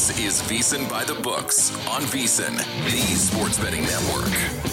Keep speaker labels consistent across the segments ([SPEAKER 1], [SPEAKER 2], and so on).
[SPEAKER 1] This is VSiN by the Books on VSiN, the Sports Betting Network.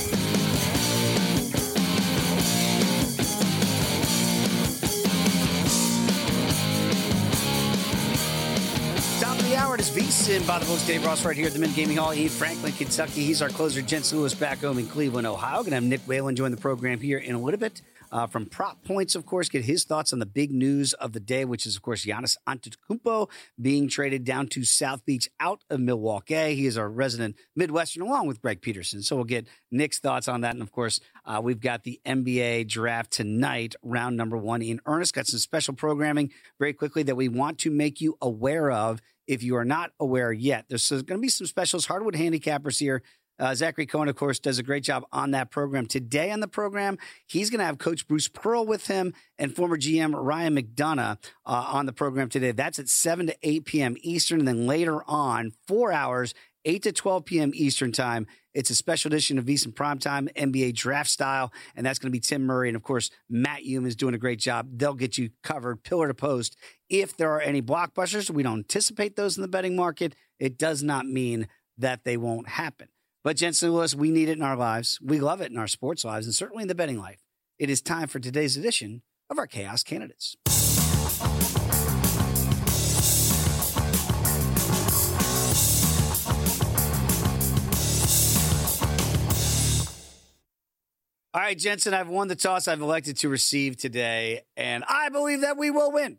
[SPEAKER 2] Top of the hour, it is VSiN by the Books. Dave Ross right here at the Mint Gaming Hall in Franklin, Kentucky. He's our closer. Jensen Lewis back home in Cleveland, Ohio. Going to have Nick Whalen join the program here in a little bit. From Prop Points, of course, get his thoughts on the big news of the day, which is, of course, Giannis Antetokounmpo being traded down to South Beach out of Milwaukee. He is our resident Midwestern along with Greg Peterson. So we'll get Nick's thoughts on that. And, of course, we've got the NBA draft tonight, round number 1 in earnest. Got some special programming very quickly that we want to make you aware of if you are not aware yet. There's going to be some specials, hardwood handicappers here. Zachary Cohen, of course, does a great job on that program. Today on the program, he's going to have Coach Bruce Pearl with him and former GM Ryan McDonough on the program today. That's at 7 to 8 p.m. Eastern. And then later on, 4 hours, 8 to 12 p.m. Eastern time, it's a special edition of VSiN Primetime NBA Draft Style. And that's going to be Tim Murray. And, of course, Matt Hume is doing a great job. They'll get you covered pillar to post. If there are any blockbusters, we don't anticipate those in the betting market. It does not mean that they won't happen. But Jensen Lewis, we need it in our lives. We love it in our sports lives, and certainly in the betting life. It is time for today's edition of our Chaos Candidates. All right, Jensen, I've won the toss I've elected to receive today, and I believe that we will win.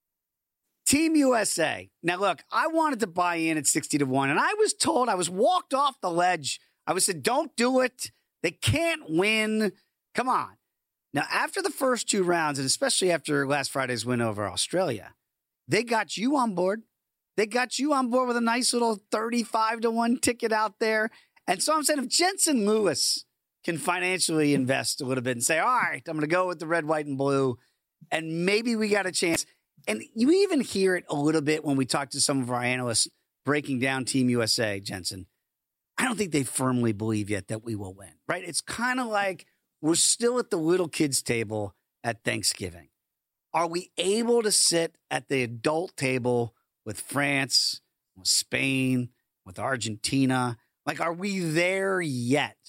[SPEAKER 2] Team USA. Now, look, I wanted to buy in at 60 to 1, and I was told, I was walked off the ledge. I was said, don't do it. They can't win. Come on. Now, after the first 2 rounds, and especially after last Friday's win over Australia, they got you on board. They got you on board with a nice little 35 to 1 ticket out there. And so I'm saying if Jensen Lewis can financially invest a little bit and say, all right, I'm going to go with the red, white, and blue, and maybe we got a chance. And you even hear it a little bit when we talk to some of our analysts breaking down Team USA, Jensen. I don't think they firmly believe yet that we will win, right? It's kind of like we're still at the little kids' table at Thanksgiving. Are we able to sit at the adult table with France, with Spain, with Argentina? Like, are we there yet?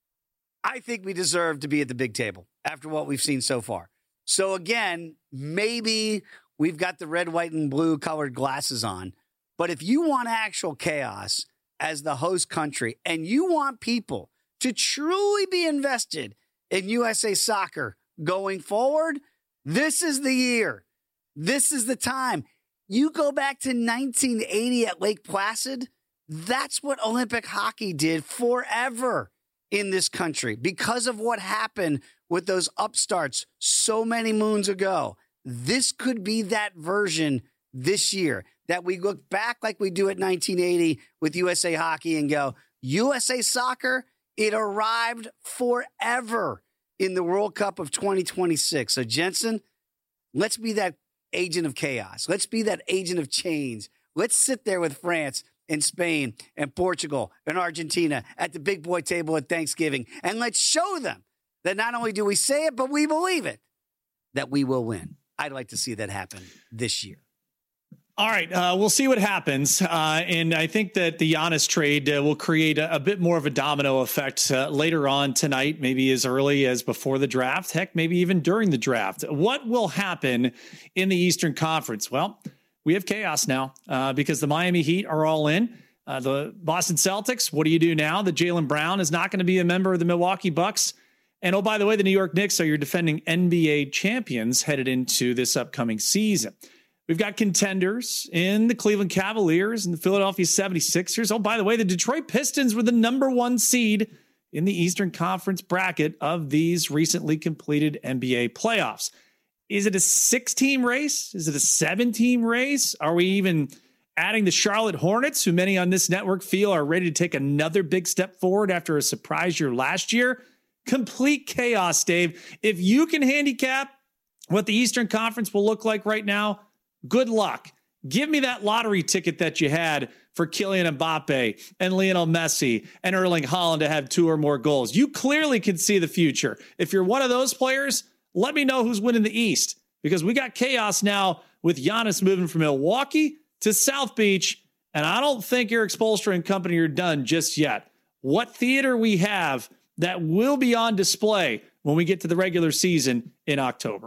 [SPEAKER 2] I think we deserve to be at the big table after what we've seen so far. So again, maybe we've got the red, white, and blue colored glasses on. But if you want actual chaos as the host country and you want people to truly be invested in USA soccer going forward, this is the year. This is the time. You go back to 1980 at Lake Placid. That's what Olympic hockey did forever in this country because of what happened with those upstarts so many moons ago. This could be that version this year that we look back like we do at 1980 with USA Hockey and go, USA Soccer, it arrived forever in the World Cup of 2026. So, Jensen, let's be that agent of chaos. Let's be that agent of change. Let's sit there with France and Spain and Portugal and Argentina at the big boy table at Thanksgiving. And let's show them that not only do we say it, but we believe it, that we will win. I'd like to see that happen this year.
[SPEAKER 3] All right, we'll see what happens. And I think that the Giannis trade will create a bit more of a domino effect later on tonight, maybe as early as before the draft, heck, maybe even during the draft. What will happen in the Eastern Conference? Well, we have chaos now because the Miami Heat are all in. The Boston Celtics, what do you do now that Jaylen Brown is not going to be a member of the Milwaukee Bucks? And, oh, by the way, the New York Knicks are your defending NBA champions headed into this upcoming season. We've got contenders in the Cleveland Cavaliers and the Philadelphia 76ers. Oh, by the way, the Detroit Pistons were the number 1 seed in the Eastern Conference bracket of these recently completed NBA playoffs. Is it a 6-team race? Is it a 7-team race? Are we even adding the Charlotte Hornets, who many on this network feel are ready to take another big step forward after a surprise year last year? Complete chaos, Dave. If you can handicap what the Eastern Conference will look like right now, good luck. Give me that lottery ticket that you had for Kylian Mbappe and Lionel Messi and Erling Haaland to have 2 or more goals. You clearly can see the future. If you're one of those players, let me know who's winning the East, because we got chaos now with Giannis moving from Milwaukee to South Beach And I don't think Eric Spoelstra and company are done just yet. What theater we have that will be on display when we get to the regular season in October.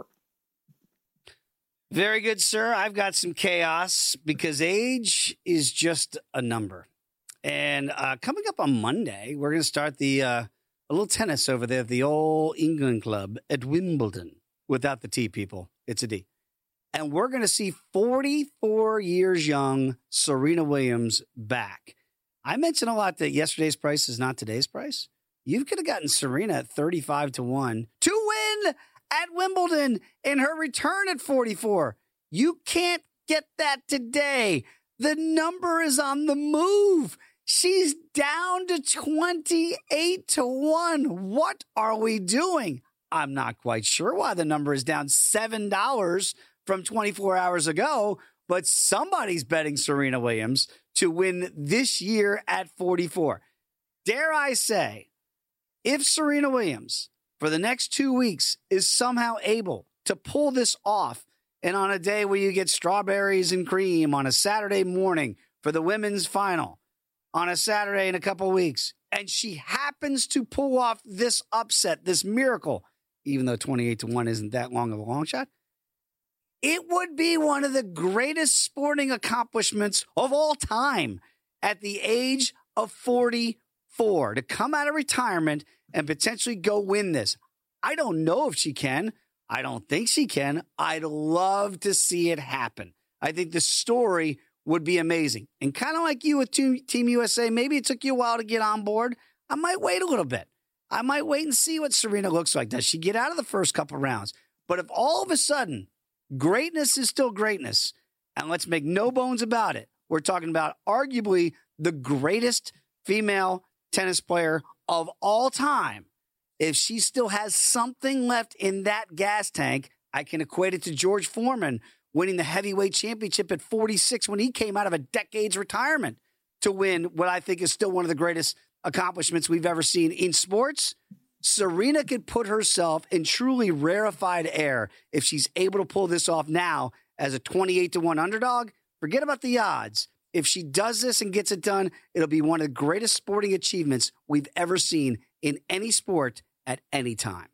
[SPEAKER 2] Very good, sir. I've got some chaos because age is just a number. And coming up on Monday, we're going to start a little tennis over there at the All England Club at Wimbledon. Without the T, people. It's a D. And we're going to see 44 years young Serena Williams back. I mentioned a lot that yesterday's price is not today's price. You could have gotten Serena at 35-1 to win at Wimbledon in her return at 44. You can't get that today. The number is on the move. She's down to 28-1. What are we doing? I'm not quite sure why the number is down $7 from 24 hours ago, but somebody's betting Serena Williams to win this year at 44. Dare I say, if Serena Williams for the next 2 weeks is somehow able to pull this off, and on a day where you get strawberries and cream on a Saturday morning for the women's final, on a Saturday in a couple weeks, and she happens to pull off this upset, this miracle, even though 28-1 isn't that long of a long shot, it would be one of the greatest sporting accomplishments of all time at the age of 44 to come out of retirement and potentially go win this. I don't know if she can. I don't think she can. I'd love to see it happen. I think the story would be amazing. And kind of like you with Team USA, maybe it took you a while to get on board. I might wait a little bit. I might wait and see what Serena looks like. Does she get out of the first couple rounds? But if all of a sudden greatness is still greatness, and let's make no bones about it, we're talking about arguably the greatest female tennis player of all time. If she still has something left in that gas tank, I can equate it to George Foreman winning the heavyweight championship at 46 when he came out of a decade's retirement to win what I think is still one of the greatest accomplishments we've ever seen in sports. Serena could put herself in truly rarefied air if she's able to pull this off now as a 28-1 underdog. Forget about the odds. If she does this and gets it done, it'll be one of the greatest sporting achievements we've ever seen in any sport at any time.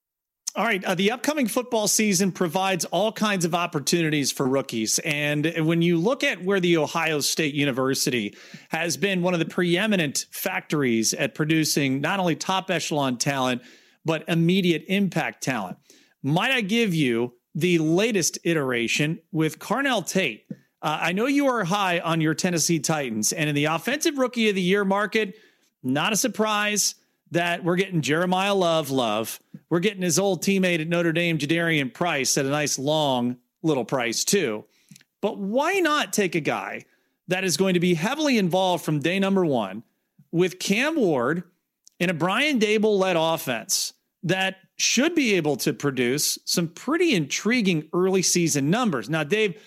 [SPEAKER 3] All right. The upcoming football season provides all kinds of opportunities for rookies. And when you look at where the Ohio State University has been one of the preeminent factories at producing not only top echelon talent, but immediate impact talent, might I give you the latest iteration with Carnell Tate? I know you are high on your Tennessee Titans, and in the offensive rookie of the year market, not a surprise that we're getting Jeremiah Love. We're getting his old teammate at Notre Dame, Jadarian Price, at a nice long little price too. But why not take a guy that is going to be heavily involved from day number one with Cam Ward in a Brian Dable-led offense that should be able to produce some pretty intriguing early season numbers? Now, Dave,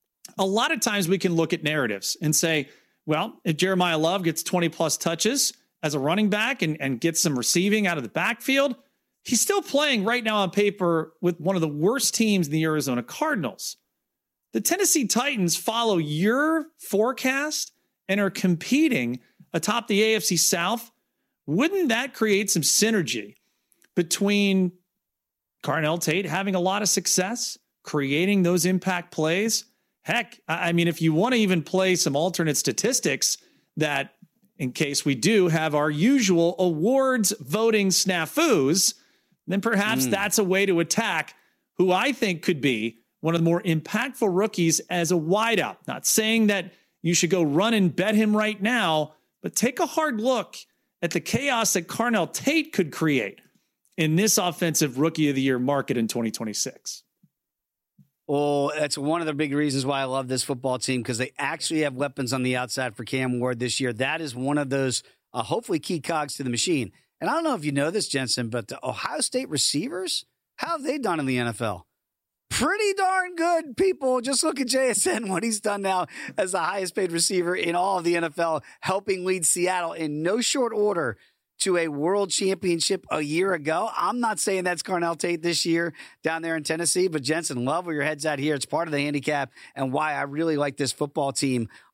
[SPEAKER 3] a lot of times we can look at narratives and say, well, if Jeremiah Love gets 20 plus touches as a running back and gets some receiving out of the backfield, he's still playing right now on paper with one of the worst teams in the Arizona Cardinals. The Tennessee Titans follow your forecast and are competing atop the AFC South. Wouldn't that create some synergy between Carnell Tate having a lot of success, creating those impact plays? Heck, I mean, if you want to even play some alternate statistics that, in case we do have our usual awards voting snafus, then perhaps that's a way to attack who I think could be one of the more impactful rookies as a wideout. Not saying that you should go run and bet him right now, but take a hard look at the chaos that Carnell Tate could create in this offensive rookie of the year market in 2026.
[SPEAKER 2] Well, that's one of the big reasons why I love this football team, because they actually have weapons on the outside for Cam Ward this year. That is one of those hopefully key cogs to the machine. And I don't know if you know this, Jensen, but the Ohio State receivers, how have they done in the NFL? Pretty darn good, people. Just look at JSN, what he's done now as the highest paid receiver in all of the NFL, helping lead Seattle in no short order to a world championship a year ago. I'm not saying that's Carnell Tate this year down there in Tennessee, but Jensen, love where your head's at here. It's part of the handicap and why I really like this football team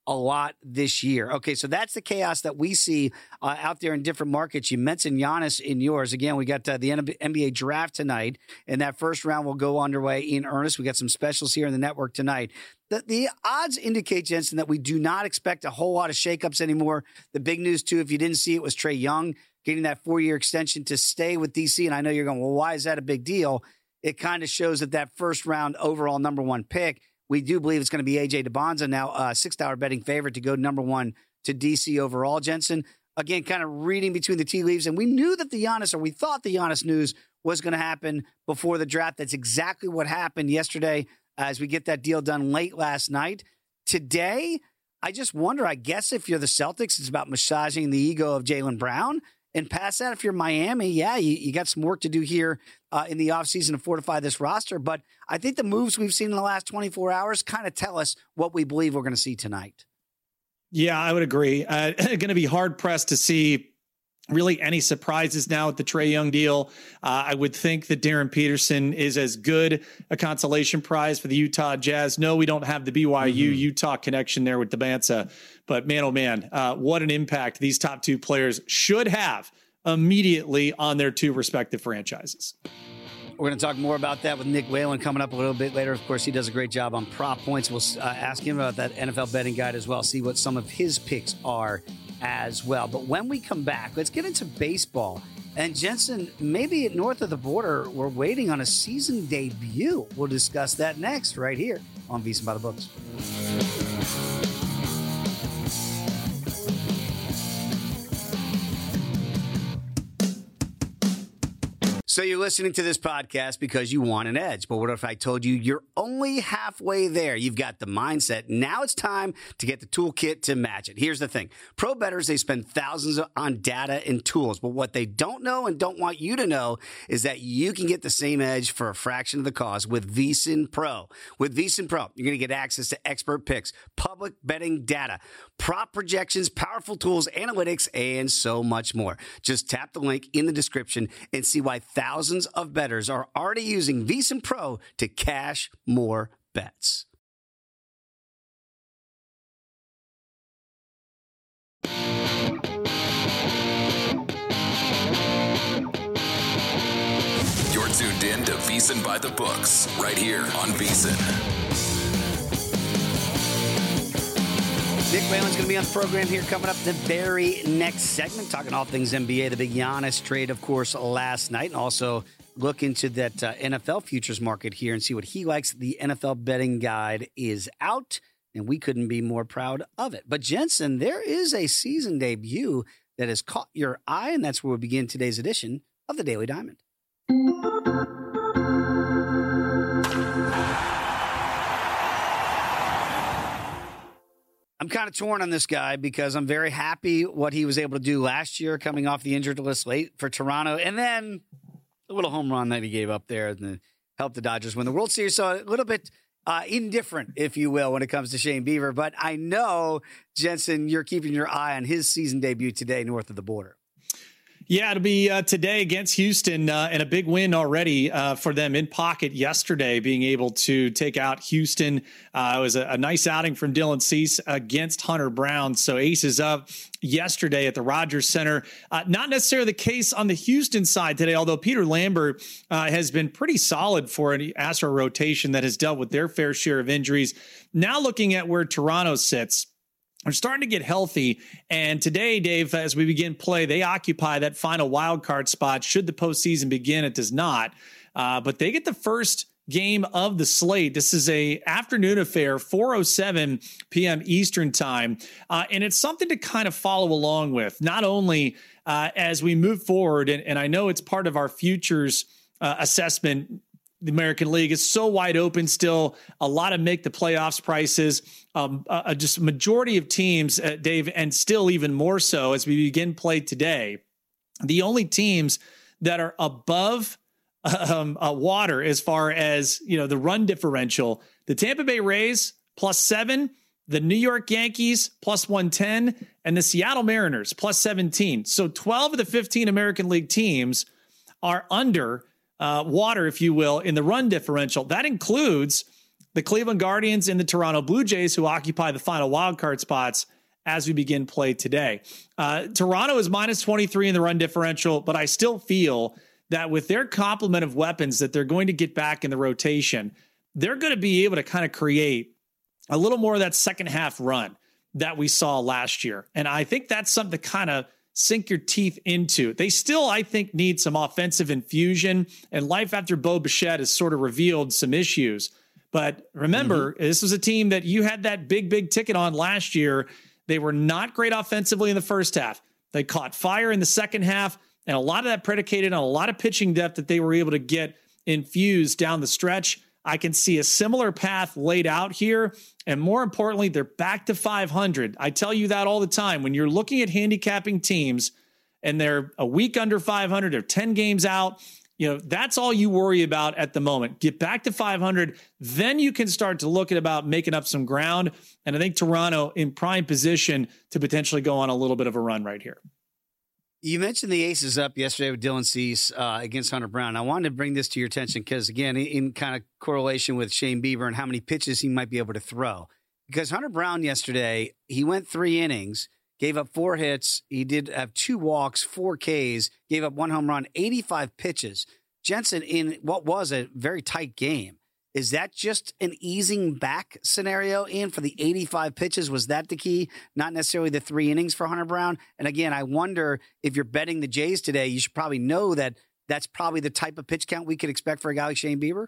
[SPEAKER 2] a lot this year. Okay, so that's the chaos that we see out there in different markets. You mentioned Giannis in yours. Again, we got the NBA draft tonight, and that first round will go underway in earnest. We got some specials here in the network tonight. The odds indicate, Jensen, that we do not expect a whole lot of shakeups anymore. The big news, too, if you didn't see it, was Trae Young getting that 4-year extension to stay with D.C., and I know you're going, well, why is that a big deal? It kind of shows that first round overall number one pick, we do believe it's going to be A.J. DeBonza now, $6 betting favorite to go number one to D.C. overall, Jensen. Again, kind of reading between the tea leaves, and we knew that we thought the Giannis news was going to happen before the draft. That's exactly what happened yesterday as we get that deal done late last night. Today, I just wonder, I guess if you're the Celtics, it's about massaging the ego of Jaylen Brown. And past that, if you're Miami, yeah, you got some work to do here in the offseason to fortify this roster. But I think the moves we've seen in the last 24 hours kind of tell us what we believe we're going to see tonight.
[SPEAKER 3] Yeah, I would agree. Going to be hard-pressed to see really any surprises now with the Trae Young deal. I would think that Darren Peterson is as good a consolation prize for the Utah Jazz. No, we don't have the BYU-Utah connection there with DeBanza. But man, oh man, what an impact these top two players should have immediately on their two respective franchises.
[SPEAKER 2] We're going to talk more about that with Nick Whalen coming up a little bit later. Of course, he does a great job on prop points. We'll ask him about that NFL betting guide as well, see what some of his picks are as well. But when we come back, let's get into baseball. And Jensen, maybe north of the border, we're waiting on a season debut. We'll discuss that next right here on VSiN by the Books. So you're listening to this podcast because you want an edge. But what if I told you you're only halfway there? You've got the mindset. Now it's time to get the toolkit to match it. Here's the thing. Pro bettors, they spend thousands on data and tools. But what they don't know and don't want you to know is that you can get the same edge for a fraction of the cost with VSiN Pro. With VSiN Pro, you're going to get access to expert picks, public betting data, prop projections, powerful tools, analytics, and so much more. Just tap the link in the description and see why thousands of bettors are already using VSiN Pro to cash more bets.
[SPEAKER 1] You're tuned in to VSiN by the Books, right here on VSiN.
[SPEAKER 2] Nick Whalen's going to be on the program here coming up in the very next segment, talking all things NBA, the big Giannis trade, of course, last night, and also look into that NFL futures market here and see what he likes. The NFL betting guide is out, and we couldn't be more proud of it. But, Jensen, there is a season debut that has caught your eye, and that's where we'll begin today's edition of the Daily Diamond. I'm kind of torn on this guy because I'm very happy what he was able to do last year coming off the injured list late for Toronto. And then a little home run that he gave up there and helped the Dodgers win the World Series. So a little bit indifferent, if you will, when it comes to Shane Bieber. But I know, Jensen, you're keeping your eye on his season debut today north of the border.
[SPEAKER 3] Yeah, it'll be today against Houston and a big win already for them in pocket yesterday, being able to take out Houston. It was a nice outing from Dylan Cease against Hunter Brown. So aces up yesterday at the Rogers Center. Not necessarily the case on the Houston side today, although Peter Lambert has been pretty solid for an Astro rotation that has dealt with their fair share of injuries. Now looking at where Toronto sits, are starting to get healthy. And today, Dave, as we begin play, they occupy that final wild card spot. Should the postseason begin, it does not. But they get the first game of the slate. This is a afternoon affair, 4:07 p.m. Eastern time. And it's something to kind of follow along with, not only as we move forward. And I know it's part of our futures assessment. The American League is so wide open still. A lot of make the playoffs prices. Just majority of teams, Dave, and still even more so as we begin play today. The only teams that are above water as far as, the run differential, the Tampa Bay Rays +7, the New York Yankees +110, and the Seattle Mariners +17. So 12 of the 15 American League teams are under water, if you will, in the run differential. That includes the Cleveland Guardians and the Toronto Blue Jays, who occupy the final wildcard spots as we begin play today. Toronto is minus 23 in the run differential, but I still feel that with their complement of weapons that they're going to get back in the rotation, they're going to be able to kind of create a little more of that second half run that we saw last year. And I think that's something to kind of sink your teeth into. They still, I think, need some offensive infusion, and life after Bo Bichette has sort of revealed some issues. But remember, this was a team that you had that big ticket on last year. They were not great offensively in the first half. They caught fire in the second half, and a lot of that predicated on a lot of pitching depth that they were able to get infused down the stretch. I can see a similar path laid out here. And more importantly, they're back to 500. I tell you that all the time. When you're looking at handicapping teams and they're a week under 500 or 10 games out, that's all you worry about at the moment. Get back to 500. Then you can start to look at about making up some ground. And I think Toronto in prime position to potentially go on a little bit of a run right here.
[SPEAKER 2] You mentioned the Aces up yesterday with Dylan Cease against Hunter Brown. I wanted to bring this to your attention because, again, in kind of correlation with Shane Bieber and how many pitches he might be able to throw. Because Hunter Brown yesterday, he went 3 innings, gave up 4 hits. He did have 2 walks, 4 Ks, gave up 1 home run, 85 pitches. Jensen, in what was a very tight game, is that just an easing back scenario in for the 85 pitches? Was that the key? Not necessarily the 3 innings for Hunter Brown. And again, I wonder if you're betting the Jays today, you should probably know that that's probably the type of pitch count we could expect for a guy like Shane Bieber.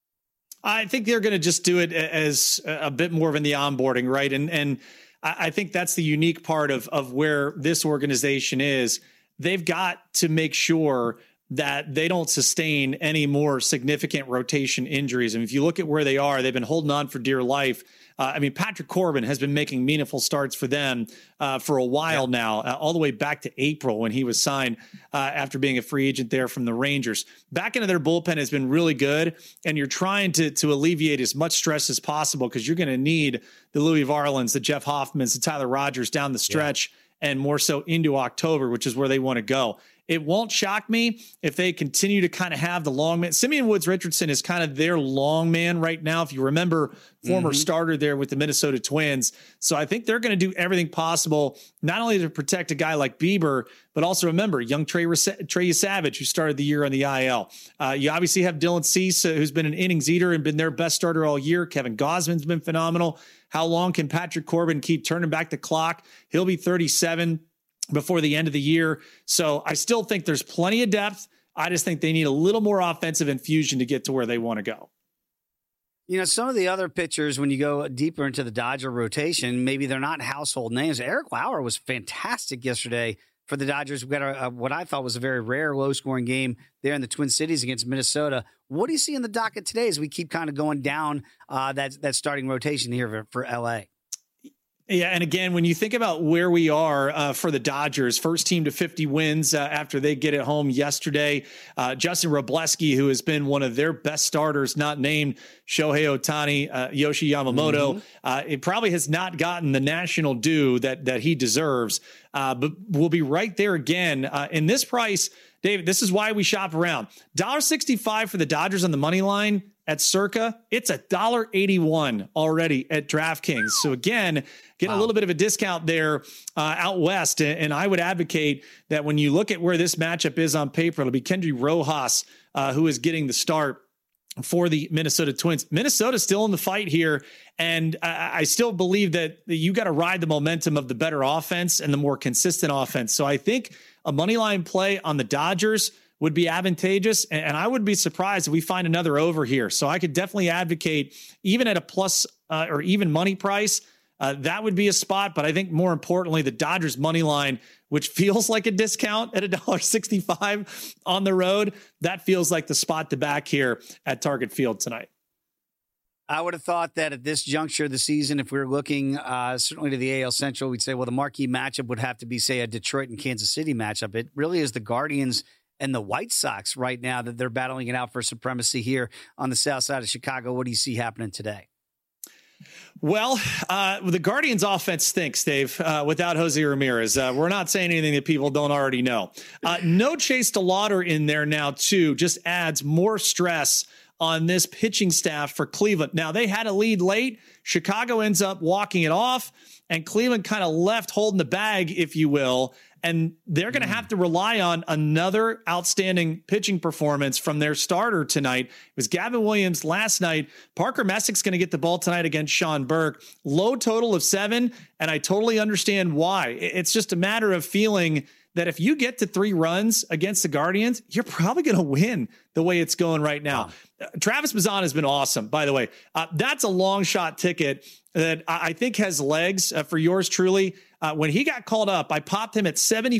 [SPEAKER 3] I think they're going to just do it as a bit more of in the onboarding, right? And I think that's the unique part of where this organization is. They've got to make sure that they don't sustain any more significant rotation injuries. And if you look at where they are, they've been holding on for dear life. Patrick Corbin has been making meaningful starts for them for a while now, all the way back to April when he was signed after being a free agent there from the Rangers. Back into their bullpen has been really good, and you're trying to alleviate as much stress as possible because you're going to need the Louis Varlands, the Jeff Hoffmans, the Tyler Rogers down the stretch, and more so into October, which is where they want to go. It won't shock me if they continue to kind of have the long man. Simeon Woods Richardson is kind of their long man right now. If you remember, former starter there with the Minnesota Twins. So I think they're going to do everything possible, not only to protect a guy like Bieber, but also remember young Trey Savage, who started the year on the IL. You obviously have Dylan Cease, who's been an innings eater and been their best starter all year. Kevin Gausman's been phenomenal. How long can Patrick Corbin keep turning back the clock? He'll be 37 before the end of the year. So I still think there's plenty of depth. I just think they need a little more offensive infusion to get to where they want to go.
[SPEAKER 2] Some of the other pitchers, when you go deeper into the Dodger rotation, maybe they're not household names. Eric Lauer was fantastic yesterday for the Dodgers. We got what I thought was a very rare low-scoring game there in the Twin Cities against Minnesota. What do you see in the docket today as we keep kind of going down that starting rotation here for L.A.?
[SPEAKER 3] Yeah, and again, when you think about where we are for the Dodgers, first team to 50 wins after they get it home yesterday, Justin Robleski, who has been one of their best starters, not named Shohei Ohtani, Yoshi Yamamoto, it probably has not gotten the national due that he deserves, but we'll be right there again. In this price, David, this is why we shop around. $1.65 for the Dodgers on the money line at Circa. It's $1.81 already at DraftKings. So again, getting a little bit of a discount there out west. And I would advocate that when you look at where this matchup is on paper, it'll be Kendry Rojas who is getting the start for the Minnesota Twins. Minnesota's still in the fight here. And I still believe that you got to ride the momentum of the better offense and the more consistent offense. So I think a money line play on the Dodgers would be advantageous. And I would be surprised if we find another over here. So I could definitely advocate even at a plus or even money price. That would be a spot. But I think more importantly, the Dodgers money line, which feels like a discount at $1.65 on the road, that feels like the spot to back here at Target Field tonight.
[SPEAKER 2] I would have thought that at this juncture of the season, if we were looking certainly to the AL Central, we'd say, well, the marquee matchup would have to be, say, a Detroit and Kansas City matchup. It really is the Guardians and the White Sox right now that they're battling it out for supremacy here on the south side of Chicago. What do you see happening today?
[SPEAKER 3] Well, the Guardians offense stinks, Dave, without Jose Ramirez. We're not saying anything that people don't already know. No Chase DeLauder in there now, too, just adds more stress on this pitching staff for Cleveland. Now, they had a lead late. Chicago ends up walking it off, and Cleveland kind of left holding the bag, if you will. And they're going to have to rely on another outstanding pitching performance from their starter tonight. It was Gavin Williams last night. Parker Messick's going to get the ball tonight against Sean Burke. Low total of 7, and I totally understand why. It's just a matter of feeling that if you get to 3 runs against the Guardians, you're probably going to win the way it's going right now. Travis Mazzan has been awesome, by the way. That's a long shot ticket that I think has legs for yours truly. When he got called up, I popped him at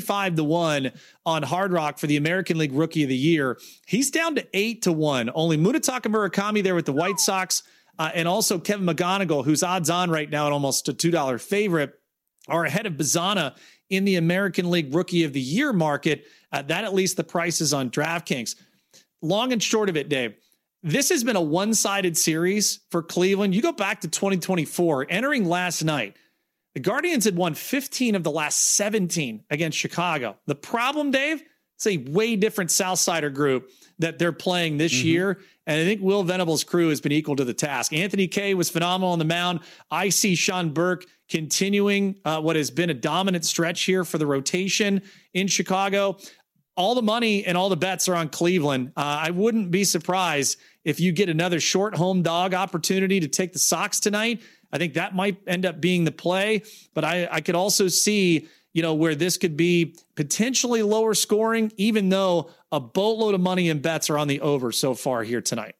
[SPEAKER 3] 75-1 on Hard Rock for the American League Rookie of the Year. He's down to 8-1. Only Munetaka Murakami there with the White Sox, and also Kevin McGonigal, who's odds on right now at almost a $2 favorite, are ahead of Bazana in the American League Rookie of the Year market. That at least the prices on DraftKings. Long and short of it, Dave, this has been a one-sided series for Cleveland. You go back to 2024, entering last night, the Guardians had won 15 of the last 17 against Chicago. The problem, Dave, it's a way different Southsider group that they're playing this year. And I think Will Venable's crew has been equal to the task. Anthony Kay was phenomenal on the mound. I see Sean Burke continuing what has been a dominant stretch here for the rotation in Chicago. All the money and all the bets are on Cleveland. I wouldn't be surprised if you get another short home dog opportunity to take the Sox tonight. I think that might end up being the play, but I could also see, where this could be potentially lower scoring, even though a boatload of money and bets are on the over so far here tonight.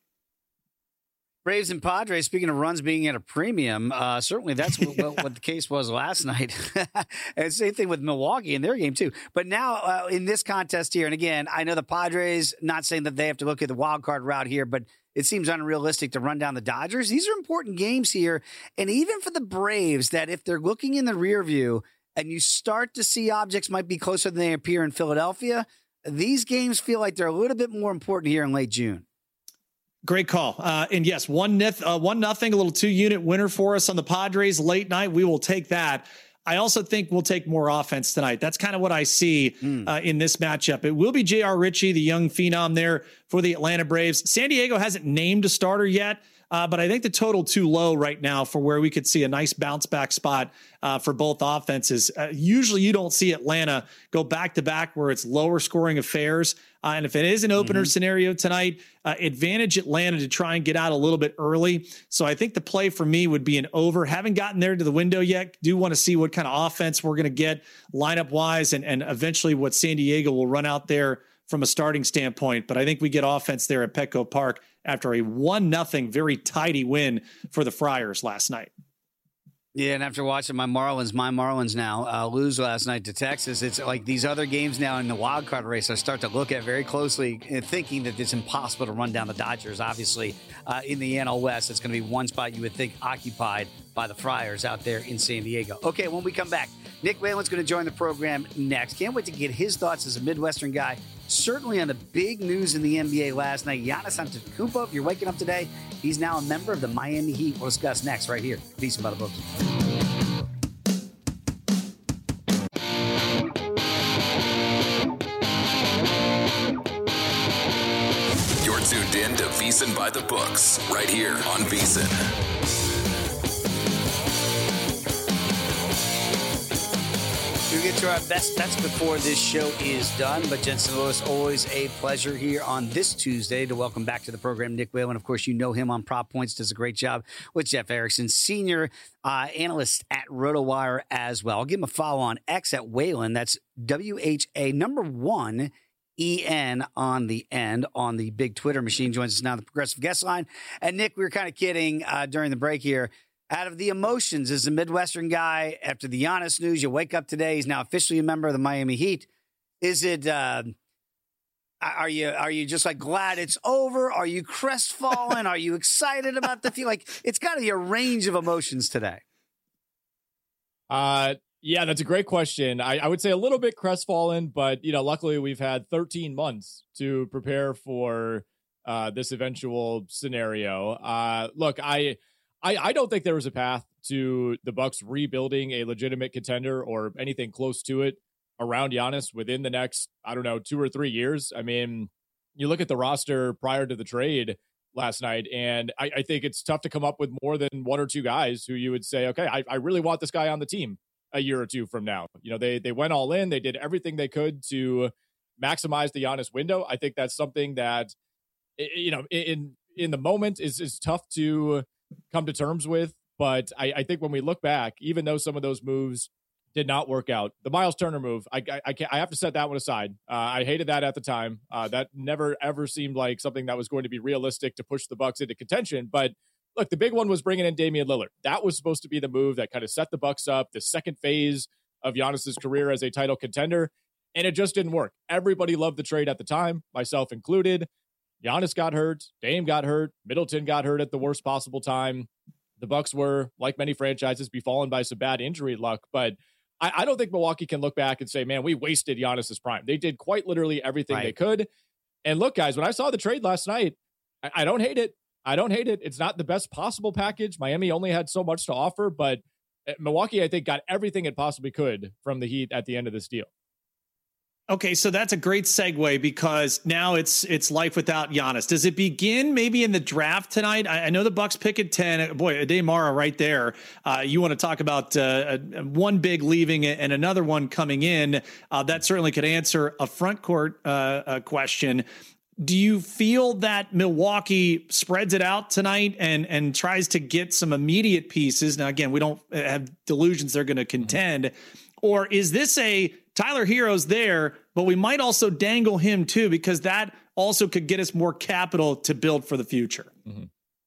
[SPEAKER 2] Braves and Padres, speaking of runs being at a premium, certainly that's what the case was last night. And same thing with Milwaukee in their game too. But now in this contest here, and again, I know the Padres, not saying that they have to look at the wild card route here, but it seems unrealistic to run down the Dodgers. These are important games here. And even for the Braves, that if they're looking in the rear view and you start to see objects might be closer than they appear in Philadelphia, these games feel like they're a little bit more important here in late June.
[SPEAKER 3] Great call. And yes, 1-0, a little 2-unit winner for us on the Padres late night. We will take that. I also think we'll take more offense tonight. That's kind of what I see in this matchup. It will be J.R. Ritchie, the young phenom there for the Atlanta Braves. San Diego hasn't named a starter yet, but I think the total too low right now for where we could see a nice bounce back spot for both offenses. Usually you don't see Atlanta go back to back where it's lower scoring affairs. And if it is an opener scenario tonight, advantage Atlanta to try and get out a little bit early. So I think the play for me would be an over. Haven't gotten there to the window yet. Do want to see what kind of offense we're going to get lineup wise and eventually what San Diego will run out there from a starting standpoint. But I think we get offense there at Petco Park after a 1-0 very tidy win for the Friars last night.
[SPEAKER 2] Yeah, and after watching my Marlins now lose last night to Texas, it's like these other games now in the wild card race I start to look at very closely, thinking that it's impossible to run down the Dodgers. Obviously, in the NL West, it's going to be one spot you would think occupied by the Friars out there in San Diego. Okay, when we come back, Nick Whalen's going to join the program next. Can't wait to get his thoughts as a Midwestern guy, certainly on the big news in the NBA last night. Giannis Antetokounmpo, if you're waking up today, he's now a member of the Miami Heat. We'll discuss next right here. VSiN by the Books.
[SPEAKER 1] You're tuned in to VSiN by the Books right here on VSiN.
[SPEAKER 2] We'll get to our best bets before this show is done. But Jensen Lewis, always a pleasure here on this Tuesday to welcome back to the program Nick Whalen. Of course, you know him on Prop Points, does a great job with Jeff Erickson, senior analyst at RotoWire as well. I'll give him a follow on X at Whalen. That's WHA1 EN on the end on the big Twitter machine. Joins us now on the Progressive Guest Line. And Nick, we were kind of kidding during the break here. Out of the emotions, as a Midwestern guy, after the Giannis news, you wake up today, he's now officially a member of the Miami Heat. Is it, are you just like glad it's over? Are you crestfallen? Are you excited about the feel? Like, it's got to be a range of emotions today.
[SPEAKER 4] Yeah, that's a great question. I would say a little bit crestfallen, but, luckily we've had 13 months to prepare for this eventual scenario. Look, I don't think there was a path to the Bucks rebuilding a legitimate contender or anything close to it around Giannis within the next, 2 or 3 years. I mean, you look at the roster prior to the trade, last night. And I think it's tough to come up with more than one or two guys who you would say, okay, I really want this guy on the team a year or two from now. You know, they went all in. They did everything they could to maximize the Giannis window. I think that's something that, you know, in the moment is tough to come to terms with. But I think when we look back, even though some of those moves did not work out, the Miles Turner move, I have to set that one aside. I hated that at the time. That never ever seemed like something that was going to be realistic to push the Bucks into contention. But look, the big one was bringing in Damian Lillard. That was supposed to be the move that kind of set the Bucks up, the second phase of Giannis's career as a title contender, and it just didn't work. Everybody loved the trade at the time, myself included. Giannis got hurt, Dame got hurt, Middleton got hurt at the worst possible time. The Bucks were, like many franchises, befallen by some bad injury luck, but I don't think Milwaukee can look back and say, man, we wasted Giannis's prime. They did quite literally everything they could. And look, guys, when I saw the trade last night, I don't hate it. I don't hate it. It's not the best possible package. Miami only had so much to offer, but Milwaukee, I think, got everything it possibly could from the Heat at the end of this deal.
[SPEAKER 3] Okay, so that's a great segue because now it's life without Giannis. Does it begin maybe in the draft tonight? I know the Bucks pick at 10. Boy, Ade Mara right there. You want to talk about one big leaving and another one coming in. That certainly could answer a front court question. Do you feel that Milwaukee spreads it out tonight and tries to get some immediate pieces? Now, again, we don't have delusions they're going to contend. Or is this a Tyler Hero's there, but we might also dangle him too, because that also could get us more capital to build for the future.
[SPEAKER 4] Mm-hmm.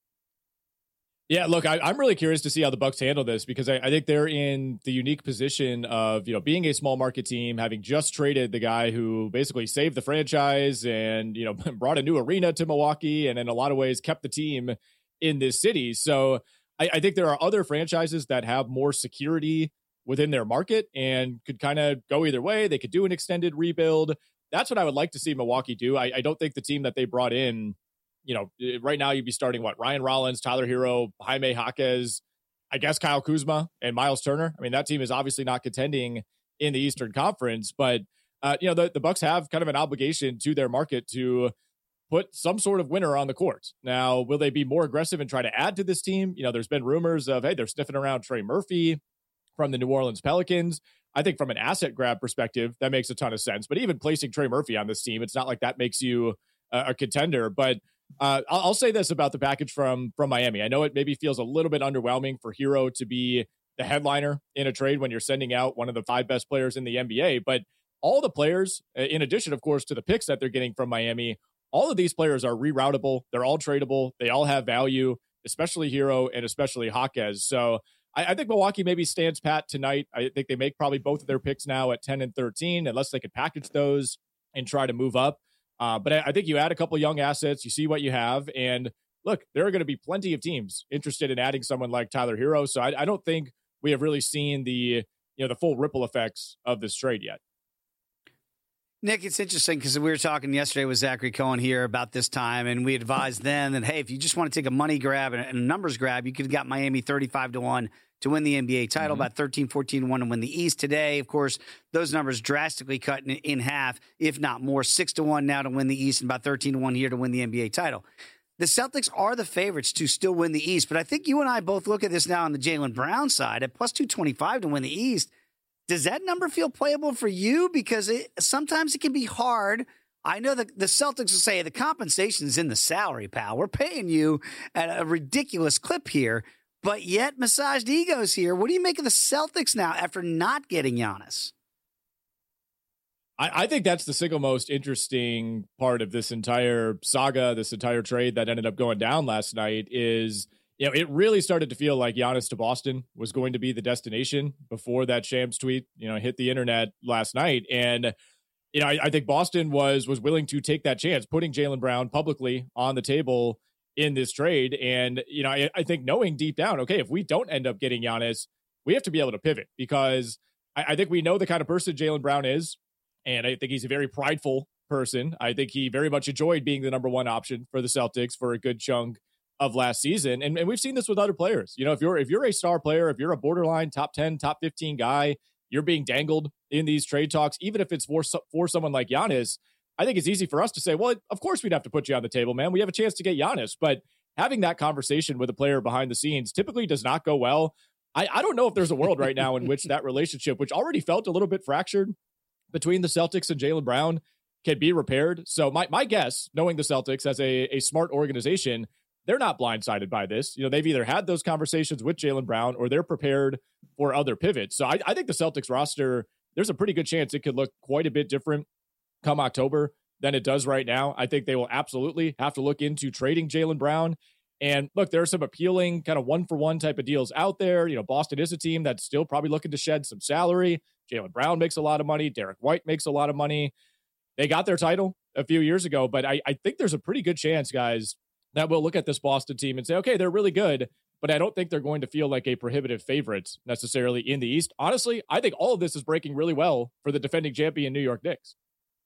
[SPEAKER 4] Yeah, look, I'm really curious to see how the Bucks handle this, because I think they're in the unique position of, you know, being a small market team, having just traded the guy who basically saved the franchise and, you know, brought a new arena to Milwaukee and in a lot of ways kept the team in this city. So I think there are other franchises that have more security within their market and could kind of go either way. They could do an extended rebuild. That's what I would like to see Milwaukee do. I don't think the team that they brought in, you know, right now you'd be starting Ryan Rollins, Tyler Hero, Jaime Jaquez, I guess Kyle Kuzma and Miles Turner. I mean, that team is obviously not contending in the Eastern Conference, but you know, the Bucks have kind of an obligation to their market to put some sort of winner on the court. Now, will they be more aggressive and try to add to this team? You know, there's been rumors of, hey, they're sniffing around Trey Murphy from the New Orleans Pelicans. I think from an asset grab perspective, that makes a ton of sense. But even placing Trey Murphy on this team, it's not like that makes you a contender. But I'll say this about the package from Miami. I know it maybe feels a little bit underwhelming for Hero to be the headliner in a trade when you're sending out one of the 5 best players in the NBA. But all the players, in addition, of course, to the picks that they're getting from Miami, all of these players are reroutable. They're all tradable. They all have value, especially Hero and especially Jaquez. So I think Milwaukee maybe stands pat tonight. I think they make probably both of their picks now at 10 and 13, unless they could package those and try to move up. But I think you add a couple young assets, you see what you have. And look, there are going to be plenty of teams interested in adding someone like Tyler Hero. So I don't think we have really seen the full ripple effects of this trade yet.
[SPEAKER 2] Nick, it's interesting because we were talking yesterday with Zachary Cohen here about this time, and we advised then that, hey, if you just want to take a money grab and a numbers grab, you could have got Miami 35-1 to win the NBA title, about 13-14-1 to win the East. Today, of course, those numbers drastically cut in half, if not more, 6-1 now to win the East and about 13-1 here to win the NBA title. The Celtics are the favorites to still win the East, but I think you and I both look at this now on the Jaylen Brown side at plus 225 to win the East. Does that number feel playable for you? Because sometimes it can be hard. I know that the Celtics will say the compensation's in the salary, pal. We're paying you at a ridiculous clip here, but yet massaged egos here. What do you make of the Celtics now after not getting Giannis?
[SPEAKER 4] I think that's the single most interesting part of this entire saga, this entire trade that ended up going down last night is, you know, it really started to feel like Giannis to Boston was going to be the destination before that Shams tweet, you know, hit the internet last night. And, you know, I think Boston was willing to take that chance, putting Jaylen Brown publicly on the table in this trade. And, you know, I think knowing deep down, okay, if we don't end up getting Giannis, we have to be able to pivot, because I think we know the kind of person Jaylen Brown is. And I think he's a very prideful person. I think he very much enjoyed being the number one option for the Celtics for a good chunk of last season. And we've seen this with other players. You know, if you're a star player, if you're a borderline top 10, top 15 guy, you're being dangled in these trade talks, even if it's for someone like Giannis. I think it's easy for us to say, well, of course we'd have to put you on the table, man. We have a chance to get Giannis. But having that conversation with a player behind the scenes typically does not go well. I don't know if there's a world right now in which that relationship, which already felt a little bit fractured between the Celtics and Jaylen Brown, can be repaired. So my guess, knowing the Celtics as a smart organization, they're not blindsided by this. They've either had those conversations with Jaylen Brown or they're prepared for other pivots. So I think the Celtics roster, there's a pretty good chance it could look quite a bit different come October than it does right now. I think they will absolutely have to look into trading Jaylen Brown. And look, there are some appealing kind of 1-for-1 type of deals out there. Boston is a team that's still probably looking to shed some salary. Jaylen Brown makes a lot of money. Derek White makes a lot of money. They got their title a few years ago, but I think there's a pretty good chance, guys, that we'll look at this Boston team and say, okay, they're really good, but I don't think they're going to feel like a prohibitive favorite necessarily in the East. Honestly, I think all of this is breaking really well for the defending champion New York Knicks.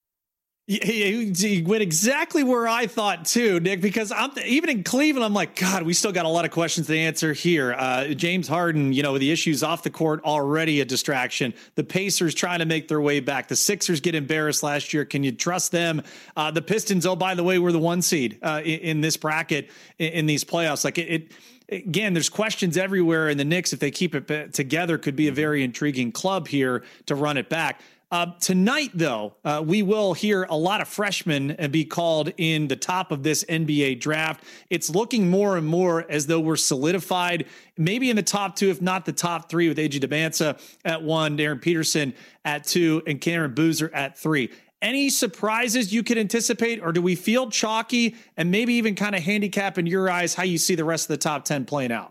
[SPEAKER 3] He went exactly where I thought too, Nick, because even in Cleveland, I'm like, God, we still got a lot of questions to answer here. James Harden, with the issues off the court, already a distraction. The Pacers trying to make their way back. The Sixers get embarrassed last year. Can you trust them? The Pistons, oh, by the way, were the 1 seed in this bracket in these playoffs. Like again, there's questions everywhere. And the Knicks, if they keep it together, could be a very intriguing club here to run it back. Tonight, though, we will hear a lot of freshmen be called in the top of this NBA draft. It's looking more and more as though we're solidified, maybe in the top 2, if not the top 3, with AJ Demancia at 1, Darren Peterson at 2, and Cameron Boozer at 3. Any surprises you could anticipate, or do we feel chalky and maybe even kind of handicap in your eyes how you see the rest of the top 10 playing out?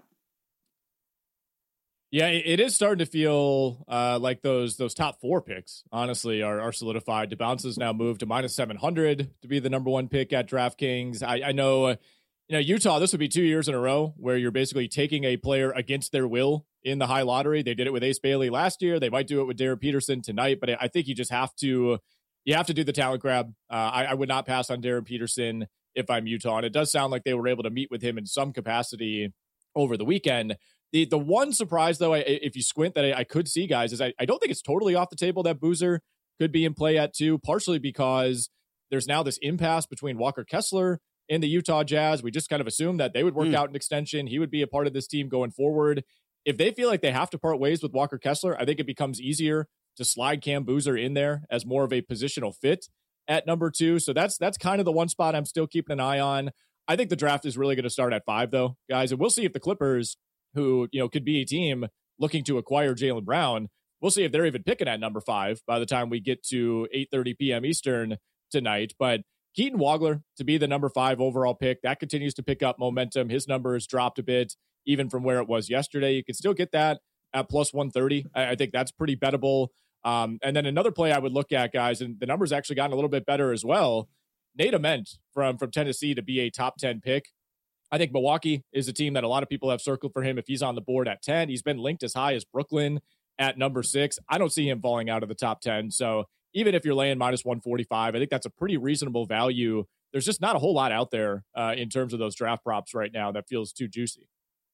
[SPEAKER 4] Yeah, it is starting to feel like those top 4 picks, honestly, are solidified. DeBounce's now moved to -700 to be the number 1 pick at DraftKings. I know, Utah, this would be 2 years in a row where you're basically taking a player against their will in the high lottery. They did it with Ace Bailey last year. They might do it with Darren Peterson tonight, but I think you just have to do the talent grab. I would not pass on Darren Peterson if I'm Utah. And it does sound like they were able to meet with him in some capacity over the weekend. The one surprise, though, if you squint, that I could see, guys, is I don't think it's totally off the table that Boozer could be in play at 2, partially because there's now this impasse between Walker Kessler and the Utah Jazz. We just kind of assumed that they would work out an extension. He would be a part of this team going forward. If they feel like they have to part ways with Walker Kessler, I think it becomes easier to slide Cam Boozer in there as more of a positional fit at number 2. So that's kind of the one spot I'm still keeping an eye on. I think the draft is really going to start at 5, though, guys, and we'll see if the Clippers, who, could be a team looking to acquire Jaylen Brown, we'll see if they're even picking at number 5 by the time we get to 8:30 p.m. Eastern tonight. But Keaton Wagler to be the number 5 overall pick, that continues to pick up momentum. His number has dropped a bit, even from where it was yesterday. You can still get that at plus 130. I think that's pretty bettable. And then another play I would look at, guys, and the number's actually gotten a little bit better as well. Nate Ament from Tennessee to be a top 10 pick. I think Milwaukee is a team that a lot of people have circled for him if he's on the board at 10. He's been linked as high as Brooklyn at number 6. I don't see him falling out of the top 10. So even if you're laying minus 145, I think that's a pretty reasonable value. There's just not a whole lot out there in terms of those draft props right now that feels too juicy.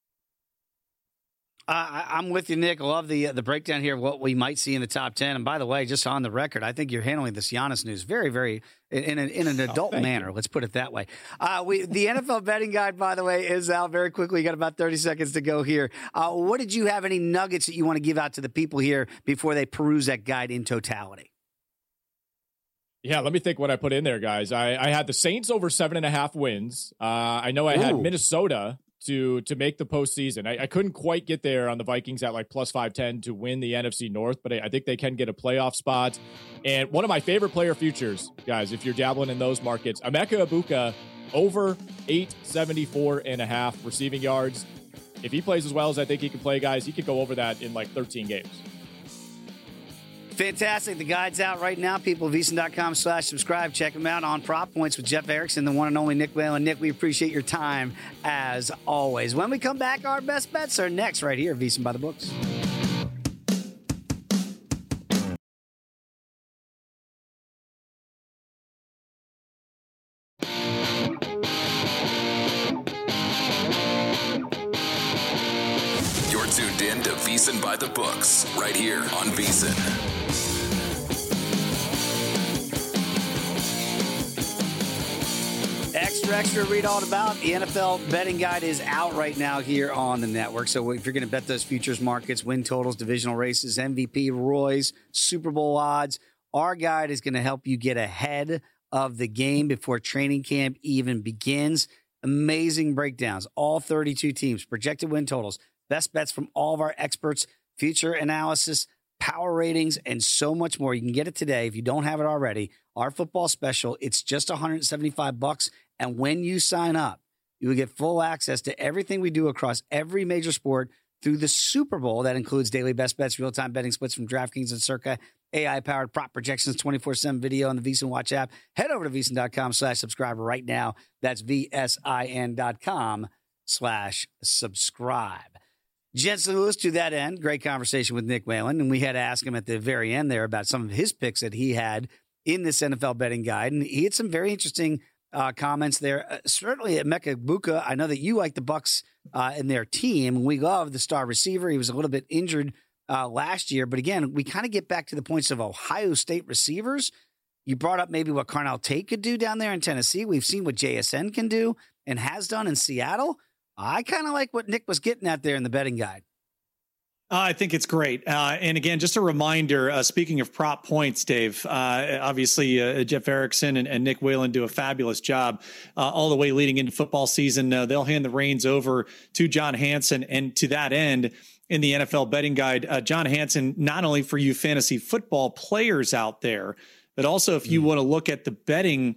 [SPEAKER 2] I'm with you, Nick. I love the breakdown here of what we might see in the top 10. And by the way, just on the record, I think you're handling this Giannis news very, very in an adult manner. Let's put it that way. The NFL betting guide, by the way, is out very quickly. You got about 30 seconds to go here. What did you have? Any nuggets that you want to give out to the people here before they peruse that guide in totality?
[SPEAKER 4] Yeah, let me think what I put in there, guys. I had the Saints over 7.5 wins. I know I had Minnesota to make the postseason. I couldn't quite get there on the Vikings at like plus 510 to win the NFC North, but I think they can get a playoff spot. And one of my favorite player futures, guys, if you're dabbling in those markets, Emeka Egbuka over 874.5 receiving yards. If he plays as well as I think he can play, guys, he could go over that in like 13 games.
[SPEAKER 2] Fantastic. The guide's out right now. People, VSiN.com/subscribe. Check them out on Prop Points with Jeff Erickson, the one and only Nick Whalen. Nick, we appreciate your time as always. When we come back, our best bets are next right here at VSiN by the Books.
[SPEAKER 1] You're tuned in to VSiN by the Books right here on VSiN.
[SPEAKER 2] Extra to read all about. The NFL betting guide is out right now here on the network. So if you're going to bet those futures markets, win totals, divisional races, MVP, Roy's, Super Bowl odds, our guide is going to help you get ahead of the game before training camp even begins. Amazing breakdowns. All 32 teams, projected win totals, best bets from all of our experts, future analysis, power ratings, and so much more. You can get it today if you don't have it already. Our football special, it's just $175. And when you sign up, you will get full access to everything we do across every major sport through the Super Bowl. That includes daily best bets, real-time betting splits from DraftKings and Circa, AI-powered prop projections, 24/7 video on the VSiN Watch app. Head over to VSiN.com/subscribe right now. That's VSIN.com/subscribe. Jensen Lewis, to that end, great conversation with Nick Whalen, and we had to ask him at the very end there about some of his picks that he had in this NFL betting guide, and he had some very interesting comments there. Certainly at Emeka Egbuka, I know that you like the Bucs and their team. We love the star receiver. He was a little bit injured last year, but again, we kind of get back to the points of Ohio State receivers. You brought up maybe what Carnell Tate could do down there in Tennessee. We've seen what JSN can do and has done in Seattle. I kind of like what Nick was getting at there in the betting guide.
[SPEAKER 3] I think it's great. And again, just a reminder, speaking of prop points, Dave, obviously Jeff Erickson and Nick Whalen do a fabulous job all the way leading into football season. They'll hand the reins over to John Hansen. And to that end, in the NFL betting guide, John Hansen, not only for you fantasy football players out there, but also if you want to look at the betting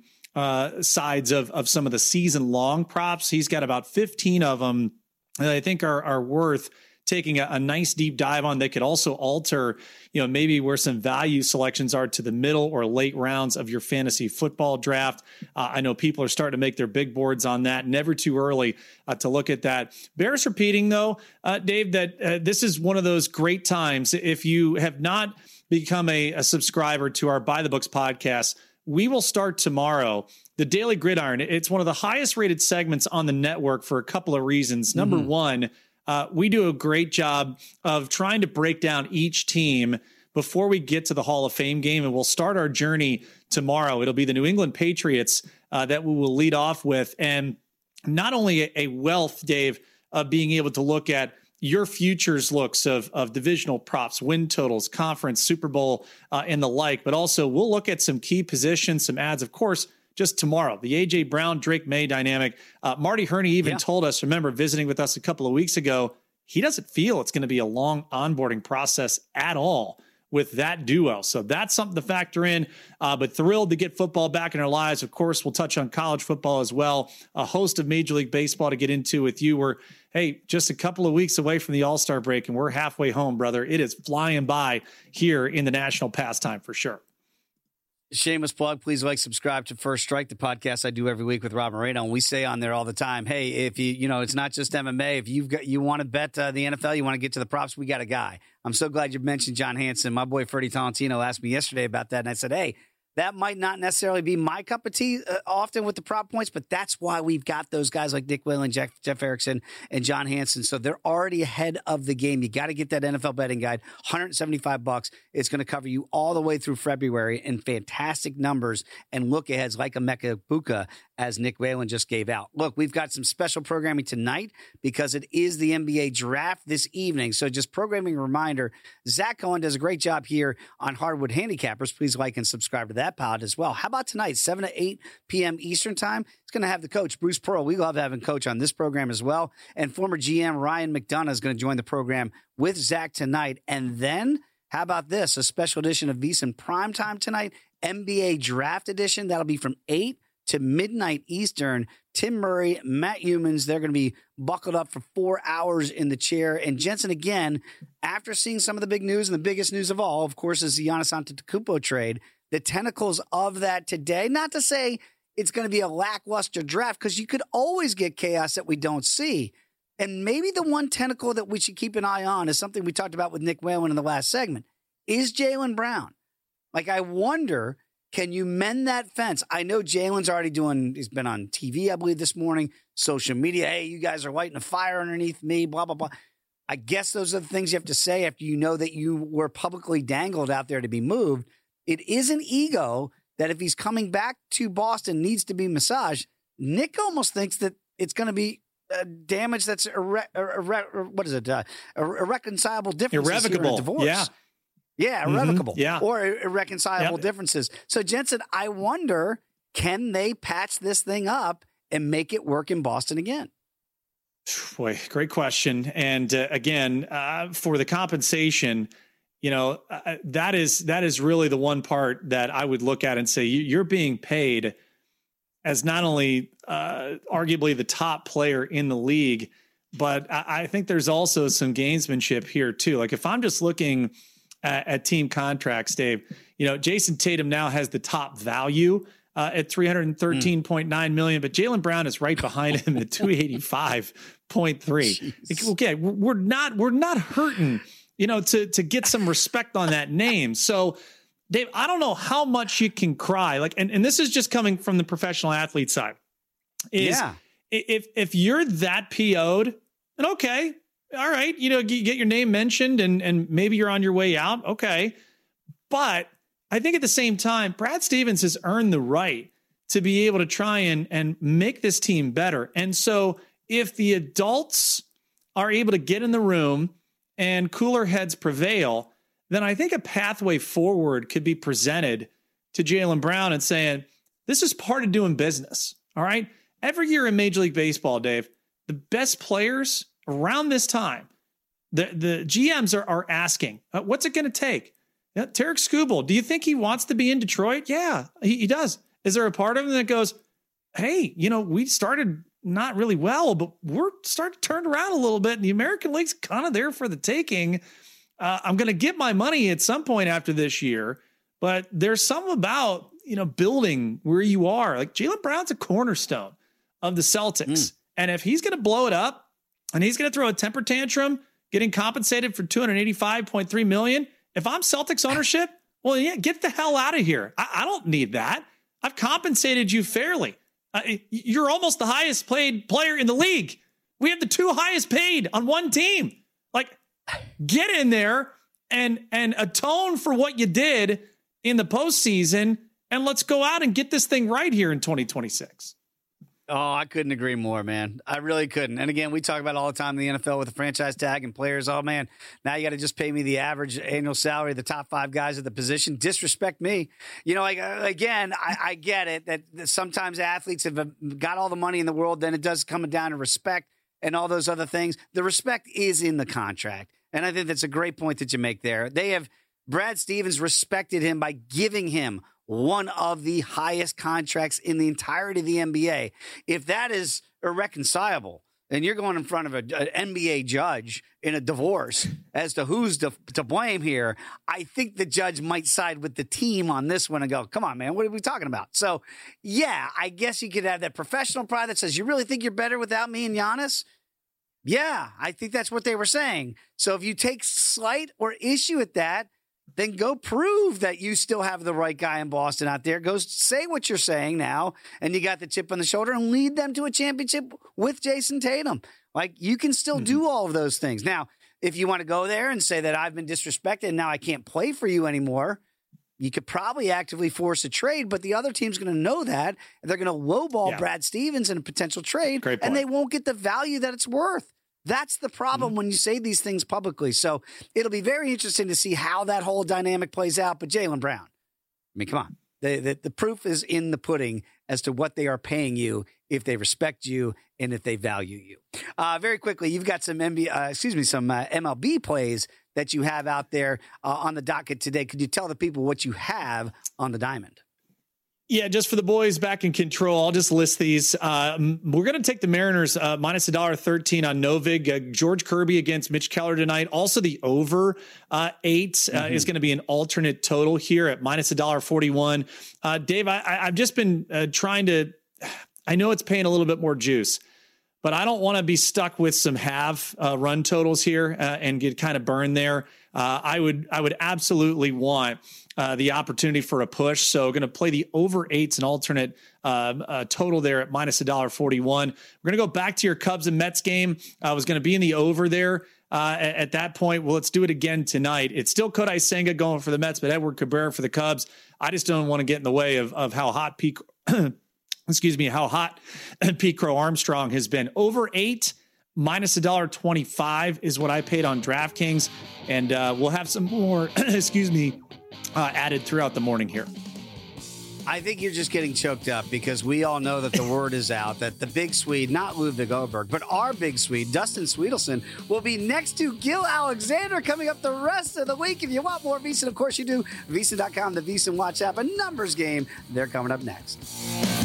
[SPEAKER 3] sides of some of the season long props, he's got about 15 of them that I think are worth taking a nice deep dive on. They could also alter, maybe where some value selections are to the middle or late rounds of your fantasy football draft. I know people are starting to make their big boards on that. Never too early to look at that. Bears repeating though, Dave, that this is one of those great times. If you have not become a subscriber to our By the Books podcast, we will start tomorrow. The Daily Gridiron, it's one of the highest rated segments on the network for a couple of reasons. Number one, we do a great job of trying to break down each team before we get to the Hall of Fame game, and we'll start our journey tomorrow. It'll be the New England Patriots that we will lead off with. And not only a wealth, Dave, of being able to look at your futures looks of divisional props, win totals, conference, Super Bowl, and the like, but also we'll look at some key positions, some ads, of course, just tomorrow. The A.J. Brown, Drake May dynamic. Marty Herney even told us, remember, visiting with us a couple of weeks ago, he doesn't feel it's going to be a long onboarding process at all with that duo. So that's something to factor in, but thrilled to get football back in our lives. Of course, we'll touch on college football as well. A host of Major League Baseball to get into with you. We're, just a couple of weeks away from the All-Star break, and we're halfway home, brother. It is flying by here in the national pastime for sure.
[SPEAKER 2] Shameless plug, please subscribe to First Strike, the podcast I do every week with Rob Moreno. And we say on there all the time, hey, if it's not just MMA. If you want to bet the NFL, you want to get to the props, we got a guy. I'm so glad you mentioned John Hansen. My boy Freddie Tolentino asked me yesterday about that, and I said, hey, that might not necessarily be my cup of tea often with the prop points, but that's why we've got those guys like Nick Whalen, Jeff Erickson, and John Hansen. So they're already ahead of the game. You got to get that NFL betting guide, $175. It's going to cover you all the way through February in fantastic numbers and look aheads like Emeka Egbuka, as Nick Whalen just gave out. Look, we've got some special programming tonight because it is the NBA draft this evening. So just programming reminder, Zach Cohen does a great job here on Hardwood Handicappers. Please like and subscribe to that pod as well. How about tonight, 7 to 8 p.m. Eastern time? It's going to have the coach, Bruce Pearl. We love having Coach on this program as well. And former GM Ryan McDonough is going to join the program with Zach tonight. And then, how about this? A special edition of VSiN Primetime tonight, NBA Draft Edition. That'll be from 8 to midnight Eastern. Tim Murray, Matt Humans, they're going to be buckled up for 4 hours in the chair. And Jensen, again, after seeing some of the big news, and the biggest news of all, of course, is the Giannis Antetokounmpo trade, the tentacles of that today. Not to say it's going to be a lackluster draft, because you could always get chaos that we don't see. And maybe the one tentacle that we should keep an eye on is something we talked about with Nick Whalen in the last segment, is Jaylen Brown. I wonder, can you mend that fence? I know Jalen's already he's been on TV, I believe, this morning, social media. Hey, you guys are lighting a fire underneath me, blah, blah, blah. I guess those are the things you have to say after you know that you were publicly dangled out there to be moved. It is an ego that if he's coming back to Boston needs to be massaged. Nick almost thinks that it's going to be damage that's irreconcilable differences.
[SPEAKER 3] Irrevocable.
[SPEAKER 2] Divorce. Yeah, irrevocable.
[SPEAKER 3] Yeah.
[SPEAKER 2] Or irreconcilable differences. So, Jensen, I wonder, can they patch this thing up and make it work in Boston again?
[SPEAKER 3] Boy, great question. And again, for the compensation, that is really the one part that I would look at and say you're being paid as not only arguably the top player in the league, but I think there's also some gamesmanship here too. Like if I'm just looking at team contracts, Dave, Jason Tatum now has the top value at $313.9 million, but Jaylen Brown is right behind him at $285.3. Okay, we're not hurting, to get some respect on that name. So, Dave, I don't know how much you can cry. And this is just coming from the professional athlete side. If you're that PO'd, then okay, all right, you get your name mentioned and maybe you're on your way out. Okay. But I think at the same time, Brad Stevens has earned the right to be able to try and make this team better. And so if the adults are able to get in the room and cooler heads prevail, then I think a pathway forward could be presented to Jaylen Brown and saying, this is part of doing business. All right. Every year in Major League Baseball, Dave, the best players around this time, the GMs are asking, what's it going to take? Tarek Skubal, do you think he wants to be in Detroit? Yeah, he does. Is there a part of him that goes, hey, we started not really well, but we're starting to turn around a little bit, and the American League's kind of there for the taking. I'm going to get my money at some point after this year, but there's something about, building where you are. Like Jaylen Brown's a cornerstone of the Celtics. And if he's going to blow it up and he's going to throw a temper tantrum, getting compensated for $285.3 million, if I'm Celtics ownership, well, yeah, get the hell out of here. I don't need that. I've compensated you fairly. You're almost the highest paid player in the league. We have the two highest paid on one team. Like, get in there and atone for what you did in the postseason, and let's go out and get this thing right here in 2026.
[SPEAKER 2] Oh, I couldn't agree more, man. I really couldn't. And again, we talk about it all the time in the NFL with the franchise tag and players. Oh, man, now you got to just pay me the average annual salary of the top five guys at the position. Disrespect me. I get it that sometimes athletes have got all the money in the world. Then it does come down to respect and all those other things. The respect is in the contract. And I think that's a great point that you make there. Brad Stevens respected him by giving him one of the highest contracts in the entirety of the NBA. If that is irreconcilable, then you're going in front of an NBA judge in a divorce as to who's to blame here. I think the judge might side with the team on this one and go, come on, man, what are we talking about? So, yeah, I guess you could have that professional pride that says, you really think you're better without me and Giannis? Yeah, I think that's what they were saying. So if you take slight or issue at that, then go prove that you still have the right guy in Boston out there. Go say what you're saying now, and you got the chip on the shoulder, and lead them to a championship with Jason Tatum. Like, you can still do all of those things. Now, if you want to go there and say that I've been disrespected and now I can't play for you anymore, you could probably actively force a trade, but the other team's going to know that, and they're going to lowball Brad Stevens in a potential trade, and they won't get the value that it's worth. That's the problem when you say these things publicly. So it'll be very interesting to see how that whole dynamic plays out. But Jaylen Brown, I mean, come on. The proof is in the pudding as to what they are paying you, if they respect you and if they value you. Very quickly, you've got some MLB plays that you have out there on the docket today. Could you tell the people what you have on the diamond?
[SPEAKER 3] Yeah, just for the boys back in control, I'll just list these. We're going to take the Mariners minus $1.13 on Novig. George Kirby against Mitch Keller tonight. Also, the over 8 is going to be an alternate total here at minus $1.41. Dave, I've just been trying to. I know it's paying a little bit more juice, but I don't want to be stuck with some run totals here and get kind of burned there. I would absolutely want the opportunity for a push. So going to play the over 8s, an alternate total there at minus $1.41. We're going to go back to your Cubs and Mets game. I was going to be in the over there at that point. Well, let's do it again tonight. It's still Kodai Senga going for the Mets, but Edward Cabrera for the Cubs. I just don't want to get in the way of how hot how hot Pete Crow Armstrong has been. Over 8 minus $1.25 is what I paid on DraftKings. And we'll have some more, added throughout the morning here.
[SPEAKER 2] I think you're just getting choked up because we all know that the word is out that the big Swede, not Ludwig Oberg, but our big Swede, Dustin Swedelson, will be next to Gil Alexander coming up the rest of the week. If you want more VSiN, of course you do. VSiN.com, the VSiN Watch app, a numbers game. They're coming up next.